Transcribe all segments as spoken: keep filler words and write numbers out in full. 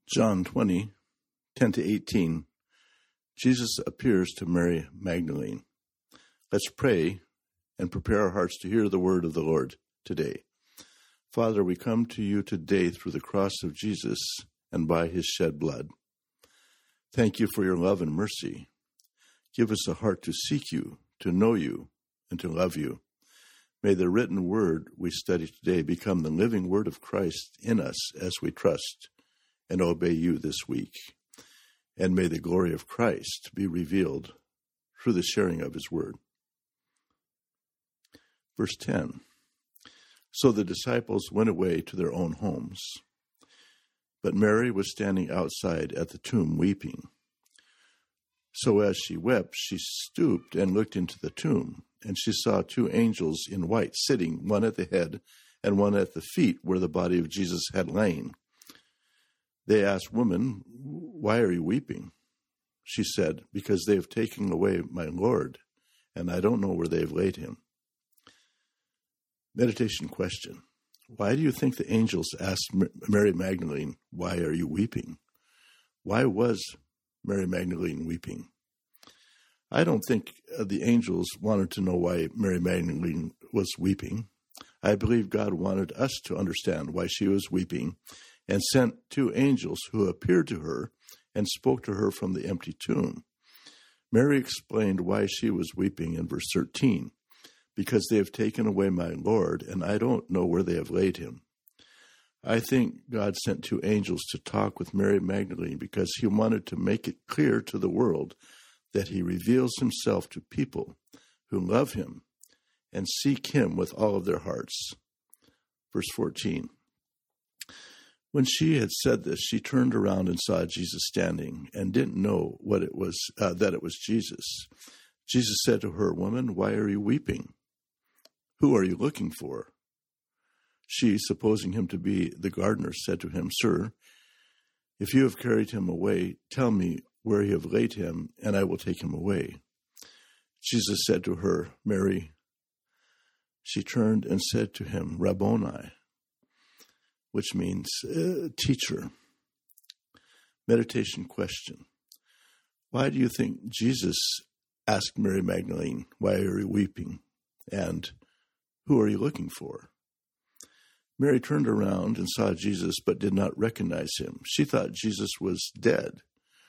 John twenty, ten to eighteen, Jesus appears to Mary Magdalene. Let's pray and prepare our hearts to hear the word of the Lord today. Father, we come to you today through the cross of Jesus and by his shed blood. Thank you for your love and mercy. Give us a heart to seek you, to know you, and to love you. May the written word we study today become the living word of Christ in us as we trust and obey you this week. And may the glory of Christ be revealed through the sharing of his word. Verse ten. So the disciples went away to their own homes, but Mary was standing outside at the tomb weeping. So as she wept, she stooped and looked into the tomb, and she saw two angels in white sitting, one at the head and one at the feet where the body of Jesus had lain. They asked, "Woman, why are you weeping?" She said, "Because they have taken away my Lord, and I don't know where they have laid him." Meditation question. Why do you think the angels asked Mary Magdalene, "Why are you weeping?" Why was Mary Magdalene weeping? I don't think the angels wanted to know why Mary Magdalene was weeping. I believe God wanted us to understand why she was weeping and sent two angels who appeared to her and spoke to her from the empty tomb. Mary explained why she was weeping in verse thirteen, "Because they have taken away my Lord, and I don't know where they have laid him." I think God sent two angels to talk with Mary Magdalene because he wanted to make it clear to the world that he reveals himself to people who love him and seek him with all of their hearts. Verse fourteen. When she had said this, she turned around and saw Jesus standing and didn't know what it was uh, that it was Jesus. Jesus said to her, "Woman, why are you weeping? Who are you looking for?" She, supposing him to be the gardener, said to him, "Sir, if you have carried him away, tell me where you have laid him, and I will take him away." Jesus said to her, "Mary." She turned and said to him, "Rabboni," which means uh, teacher. Meditation question. Why do you think Jesus asked Mary Magdalene, "Why are you weeping?" And "Who are you looking for?" Mary turned around and saw Jesus, but did not recognize him. She thought Jesus was dead.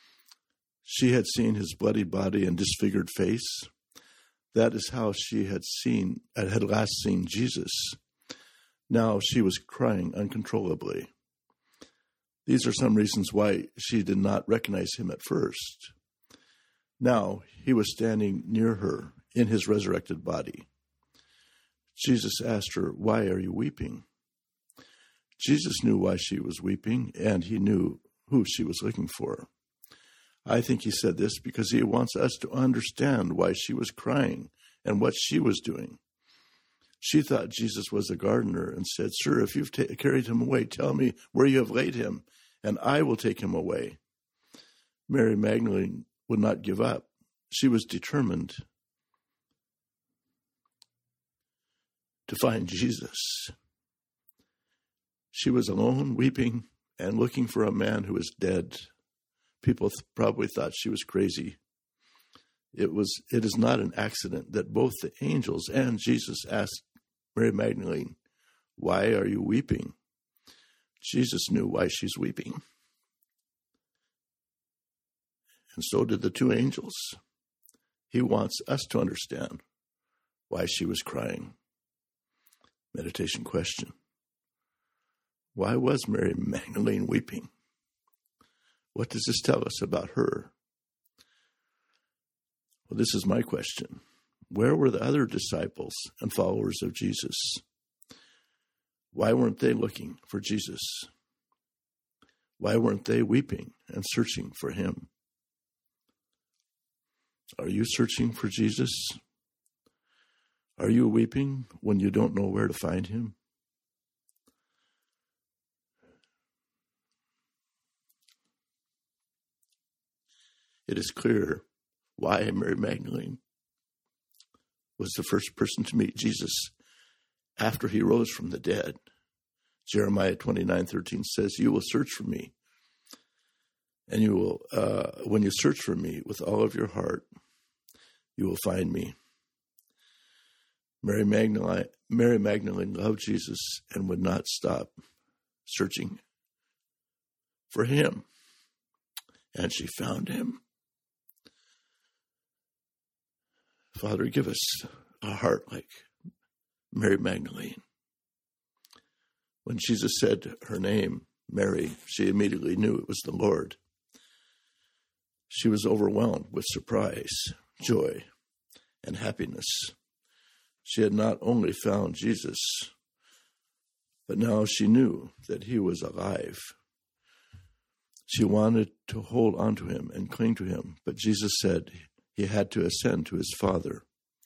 She had seen his bloody body and disfigured face. That is how she had seen, had last seen Jesus. Now she was crying uncontrollably. These are some reasons why she did not recognize him at first. Now he was standing near her in his resurrected body. Jesus asked her, "Why are you weeping?" Jesus knew why she was weeping, and he knew who she was looking for. I think he said this because he wants us to understand why she was crying and what she was doing. She thought Jesus was a gardener and said, "Sir, if you've ta- carried him away, tell me where you have laid him, and I will take him away." Mary Magdalene would not give up. She was determined to find Jesus. She was alone, weeping, and looking for a man who was dead. People th- probably thought she was crazy. It was. It is not an accident that both the angels and Jesus asked Mary Magdalene, "Why are you weeping?" Jesus knew why she's weeping. And so did the two angels. He wants us to understand why she was crying. Meditation question. Why was Mary Magdalene weeping? What does this tell us about her? Well, this is my question. Where were the other disciples and followers of Jesus? Why weren't they looking for Jesus? Why weren't they weeping and searching for him? Are you searching for Jesus? Are you weeping when you don't know where to find him? It is clear why Mary Magdalene was the first person to meet Jesus after he rose from the dead. Jeremiah twenty-nine thirteen says, "You will search for me And you will, uh, when you search for me with all of your heart, you will find me. Mary Magdalene, Mary Magdalene loved Jesus and would not stop searching for him. And she found him. Father, give us a heart like Mary Magdalene. When Jesus said her name, Mary, she immediately knew it was the Lord. She was overwhelmed with surprise, joy, and happiness. She had not only found Jesus, but now she knew that he was alive. She wanted to hold on to him and cling to him, but Jesus said he had to ascend to his Father.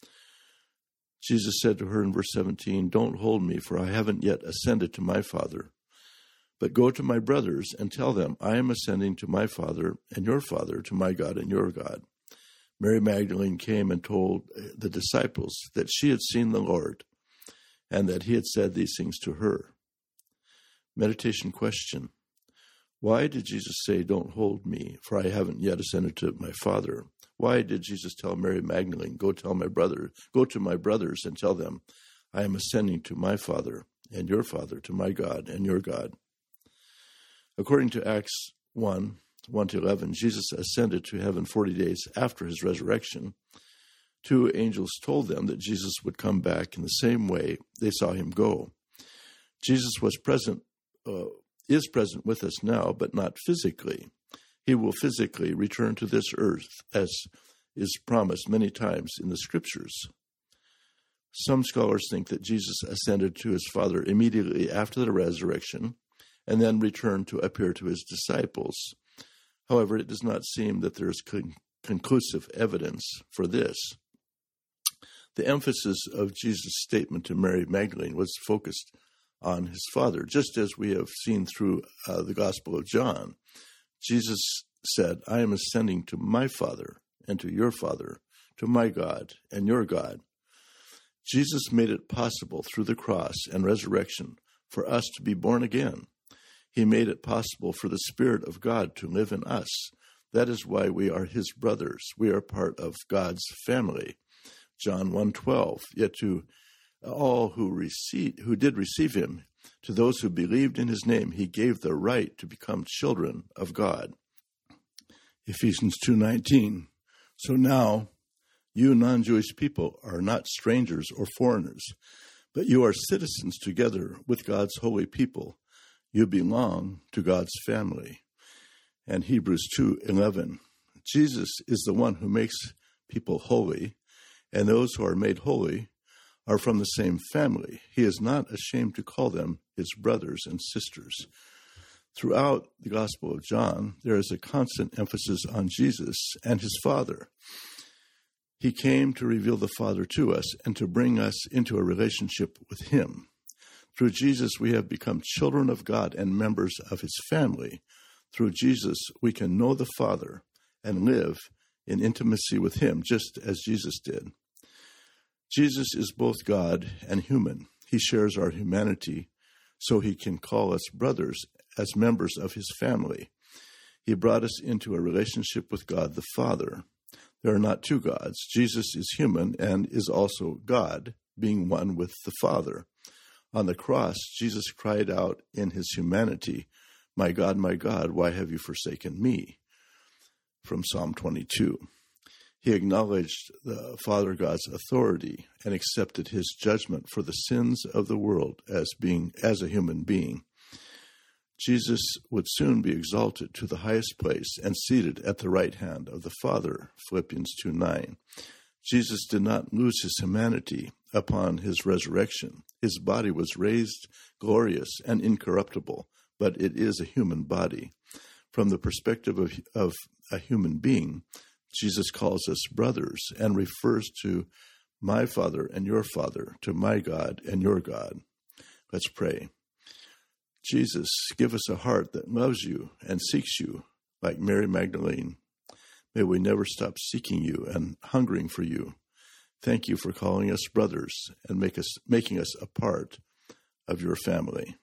Jesus said to her in verse seventeen, "Don't hold me, for I haven't yet ascended to my Father. But go to my brothers and tell them, I am ascending to my Father and your Father, to my God and your God." Mary Magdalene came and told the disciples that she had seen the Lord and that he had said these things to her. Meditation question. Why did Jesus say, "Don't hold me, for I haven't yet ascended to my Father"? Why did Jesus tell Mary Magdalene, go tell my brother, go to my brothers and tell them, I am ascending to my Father and your Father, to my God and your God? According to Acts one, one to eleven, Jesus ascended to heaven forty days after his resurrection. Two angels told them that Jesus would come back in the same way they saw him go. Jesus was present, uh, is present with us now, but not physically. He will physically return to this earth, as is promised many times in the Scriptures. Some scholars think that Jesus ascended to his Father immediately after the resurrection and then returned to appear to his disciples. However, it does not seem that there is con- conclusive evidence for this. The emphasis of Jesus' statement to Mary Magdalene was focused on his Father, just as we have seen through uh, the Gospel of John. Jesus said, I am ascending to my Father and to your Father, to my God and your God. Jesus made it possible through the cross and resurrection for us to be born again. He made it possible for the Spirit of God to live in us. That is why we are his brothers. We are part of God's family. John one twelve, yet to all who receive, who did receive him, to those who believed in his name, he gave the right to become children of God. Ephesians two nineteen, so now you non-Jewish people are not strangers or foreigners, but you are citizens together with God's holy people. You belong to God's family. And Hebrews two eleven, Jesus is the one who makes people holy, and those who are made holy are from the same family. He is not ashamed to call them his brothers and sisters. Throughout the Gospel of John, there is a constant emphasis on Jesus and his Father. He came to reveal the Father to us and to bring us into a relationship with him. Through Jesus, we have become children of God and members of his family. Through Jesus, we can know the Father and live in intimacy with him, just as Jesus did. Jesus is both God and human. He shares our humanity, so he can call us brothers as members of his family. He brought us into a relationship with God the Father. There are not two gods. Jesus is human and is also God, being one with the Father. On the cross, Jesus cried out in his humanity, My God, my God, why have you forsaken me? From Psalm twenty-two. He acknowledged the Father God's authority and accepted his judgment for the sins of the world as being as a human being. Jesus would soon be exalted to the highest place and seated at the right hand of the Father, Philippians two nine. Jesus did not lose his humanity upon his resurrection. His body was raised glorious and incorruptible, but it is a human body. From the perspective of, of a human being, Jesus calls us brothers and refers to my Father and your Father, to my God and your God. Let's pray. Jesus, give us a heart that loves you and seeks you like Mary Magdalene. May we never stop seeking you and hungering for you. Thank you for calling us brothers and make us, making us a part of your family.